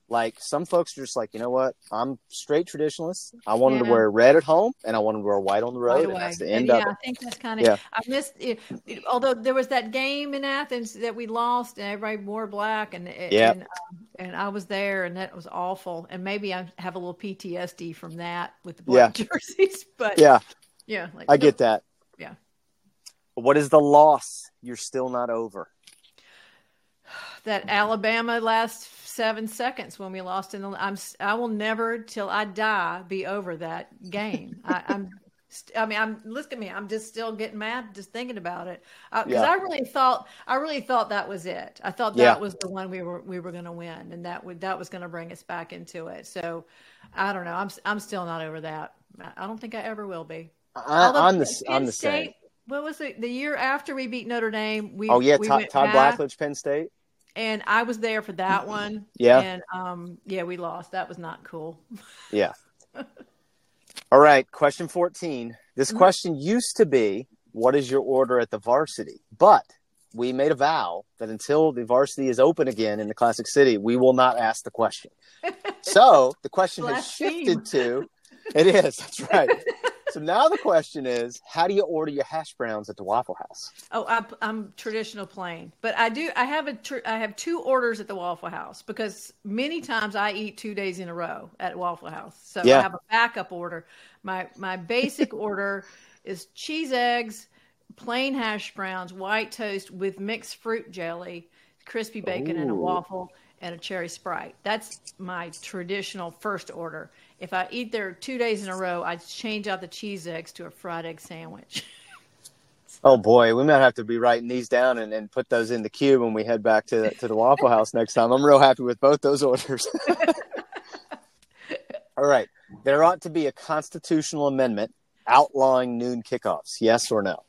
Like some folks are just like, you know what? I'm straight traditionalist. I wanted Yeah. to wear red at home, and I wanted to wear white on the road, Right and away. that's the And end yeah, of I it. think that's kind of, Yeah. I missed it, it- although there was that game in Athens that we lost and everybody wore black and, Yeah. and, um, and I was there and that was awful. And maybe I have a little P T S D from that with the black jerseys, but Yeah, yeah, like, I get that. yeah. What is the loss you're still not over? That Alabama last seven seconds when we lost in the, I'm, I will never till I die be over that game. I, I'm, I mean, I'm, look at me. I'm just still getting mad just thinking about it. Uh, cause Yeah. I really thought, I really thought that was it. I thought that Yeah. was the one we were, we were going to win and that would, that was going to bring us back into it. So I don't know. I'm, I'm still not over that. I don't think I ever will be. I, Although I'm the Penn I'm the State, same. What was it? The year after we beat Notre Dame, we, Oh yeah, we Todd, went Todd back. Blackledge, Penn State. And I was there for that one. Yeah. And um, yeah, we lost. That was not cool. Yeah. All right. Question fourteen. This Mhm. question used to be, what is your order at the varsity? But we made a vow that until the varsity is open again in the Classic City, we will not ask the question. So the question has Blaspheme. shifted to, it is, that's right. So now the question is, how do you order your hash browns at the Waffle House? Oh, I, I'm traditional plain, but I do. I have a. Tr- I have two orders at the Waffle House because many times I eat two days in a row at Waffle House. So Yeah. I have a backup order. My my basic order is cheese eggs, plain hash browns, white toast with mixed fruit jelly, crispy bacon, and a Ooh. waffle and a cherry Sprite. That's my traditional first order. If I eat there two days in a row, I change out the cheese eggs to a fried egg sandwich. Oh boy, we might have to be writing these down and, and put those in the queue when we head back to to the Waffle House next time. I'm real happy with both those orders. All right. There ought to be a constitutional amendment outlawing noon kickoffs. Yes or no?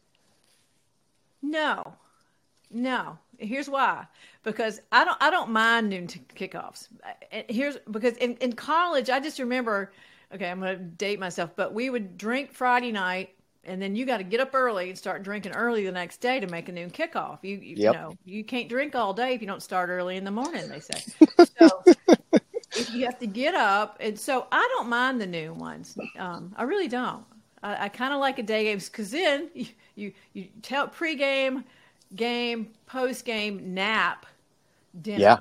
No, no. Here's why. Because I don't, I don't mind noon t- kickoffs. And here's because in, in college, I just remember. Okay, I'm going to date myself, but we would drink Friday night, and then you got to get up early and start drinking early the next day to make a noon kickoff. You, you, Yep. you know, you can't drink all day if you don't start early in the morning. They say. So if you have to get up, and so I don't mind the noon ones. Um, I really don't. I, I kind of like a day games because then you you, you tell pregame, game, post game, nap, dinner. Yeah.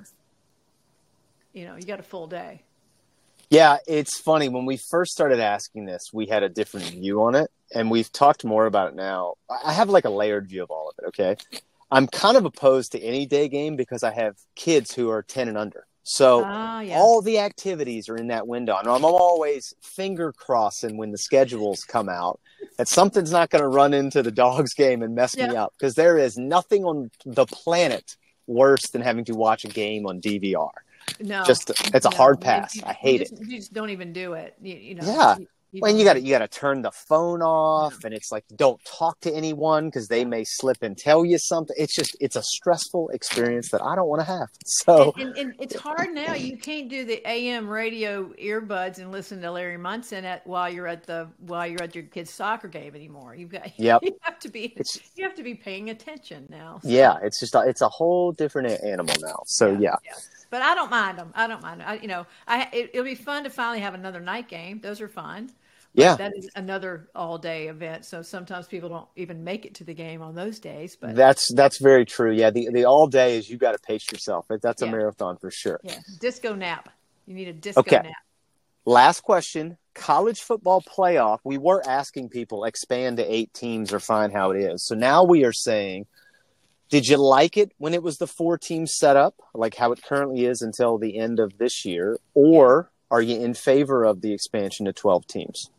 You know, you got a full day. Yeah, it's funny. When we first started asking this, we had a different view on it, and we've talked more about it now. I have like a layered view of all of it, okay? I'm kind of opposed to any day game because I have kids who are ten and under. So Ah, yeah. all the activities are in that window. And I'm always finger crossing when the schedules come out that something's not going to run into the Dogs game and mess me Yeah. up, because there is nothing on the planet worse than having to watch a game on D V R. No, Just it's a no. hard You- pass. you- I hate you it. just, You just don't even do it. You, you know. Yeah. You, you Well, and don't you got to do- you got to turn the phone off, and it's like don't talk to anyone because they may slip and tell you something. It's just it's a stressful experience that I don't want to have. So And, and, and it's hard now. You can't do the A M radio earbuds and listen to Larry Munson at while you're at the while you're at your kid's soccer game anymore. You've got Yep. you have to be It's- you have to be paying attention now. So, yeah, it's just a, it's a whole different a- animal now. So yeah, But I don't mind them. I don't mind them. I, you know, I it, it'll be fun to finally have another night game. Those are fun. But yeah. that is another all day event. So sometimes people don't even make it to the game on those days. But That's that's very true. Yeah, the the all day is you got to pace yourself. That's a Yeah. marathon for sure. yeah, disco nap. You need a disco Okay. nap. Last question: college football playoff. We were asking people expand to eight teams or find how it is. So now we are saying, did you like it when it was the four teams set up, like how it currently is until the end of this year, or are you in favor of the expansion to twelve teams?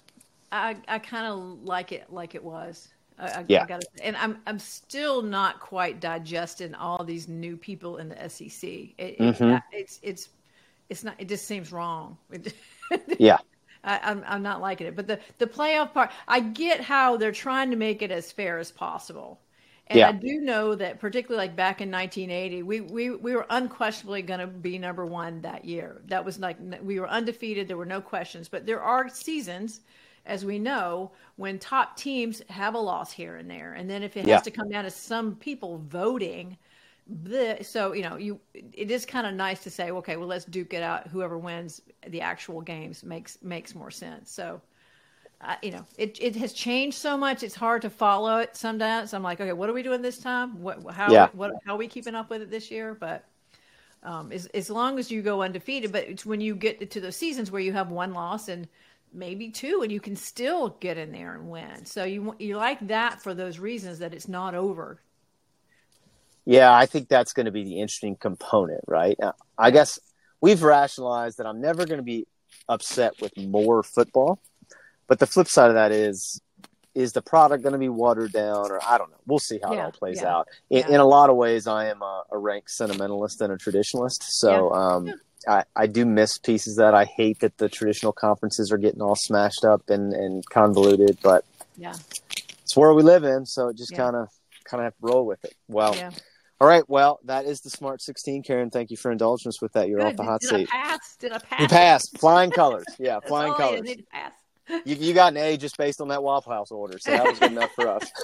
I, I kind of like it like it was. I, I, Yeah. I gotta, and I'm I'm still not quite digesting all these new people in the S E C. It, it- Mhm. it's it's it's not. It just seems wrong. It- Yeah, I, I'm I'm not liking it. But the the playoff part, I get how they're trying to make it as fair as possible. And Yeah. I do know that, particularly like back in nineteen eighty, we, we, we were unquestionably going to be number one that year. That was like, we were undefeated. There were no questions. But there are seasons, as we know, when top teams have a loss here and there. And then if it has Yeah. to come down to some people voting, bleh. So, you know, you it is kind of nice to say, okay, well, let's duke it out. Whoever wins the actual games makes makes more sense. So, uh, you know, it it has changed so much. It's hard to follow it sometimes. I'm like, okay, what are we doing this time? What how Yeah. what how are we keeping up with it this year? But um, as as long as you go undefeated, but it's when you get to those seasons where you have one loss and maybe two, and you can still get in there and win. So you you like that for those reasons, that it's not over. Yeah, I think that's going to be the interesting component, right? Uh, I guess we've rationalized that I'm never going to be upset with more football, but the flip side of that is, is the product going to be watered down, or I don't know. We'll see how Yeah, it all plays yeah, out. In, yeah. in a lot of ways, I am a, a ranked sentimentalist and a traditionalist, so Yeah, um, yeah. I, I do miss pieces that I hate that the traditional conferences are getting all smashed up and, and convoluted, but Yeah. it's where we live in, so it just Yeah. kind of kind of have to roll with it. Well, Yeah. all right. Well, that is the Smart sixteen. Karen, thank you for indulging us with that. You're Good. off the Did, hot did seat. I pass? Did I pass? You passed. Flying colors. Yeah, That's flying all I colors. need to pass. You, you got an A just based on that Waffle House order, so that was good enough for us.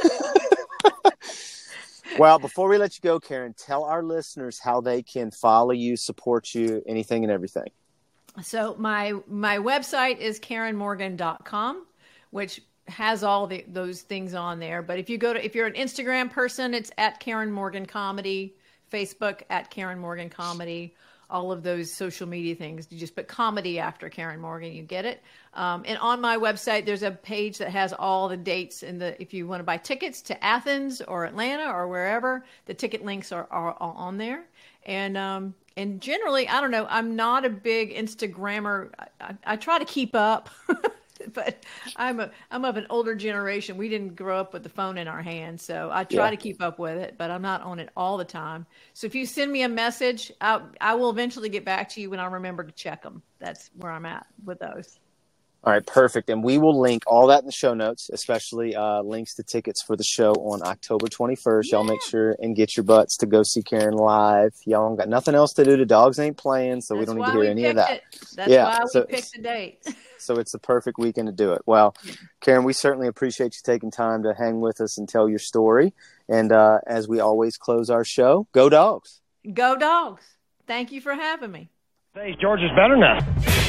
Well, before we let you go, Karen, tell our listeners how they can follow you, support you, anything and everything. So my my website is karen morgan dot com, which has all the, those things on there. But if you go to, if you're an Instagram person, it's at Karen Morgan Comedy, Facebook at Karen Morgan Comedy, all of those social media things. You just put comedy after Karen Morgan, you get it. Um, and on my website, there's a page that has all the dates, and the if you want to buy tickets to Athens or Atlanta or wherever, the ticket links are, are, are on there. And um, and generally, I don't know, I'm not a big Instagrammer. I, I, I try to keep up. But I'm a I'm of an older generation. We didn't grow up with the phone in our hands, so I try Yeah. to keep up with it, but I'm not on it all the time. So if you send me a message, I I will eventually get back to you when I remember to check them. That's where I'm at with those. All right, perfect. And we will link all that in the show notes, especially uh, links to tickets for the show on October twenty-first. Y'all make sure and get your butts to go see Karen live. Y'all got nothing else to do. The dogs ain't playing, so we That's don't need why to hear we any of picked that. it. That's Yeah, why we so- picked the date. So it's the perfect weekend to do it. Well, Karen, we certainly appreciate you taking time to hang with us and tell your story. And uh, as we always close our show, go Dogs. Go Dogs. Thank you for having me. Hey, George is better now.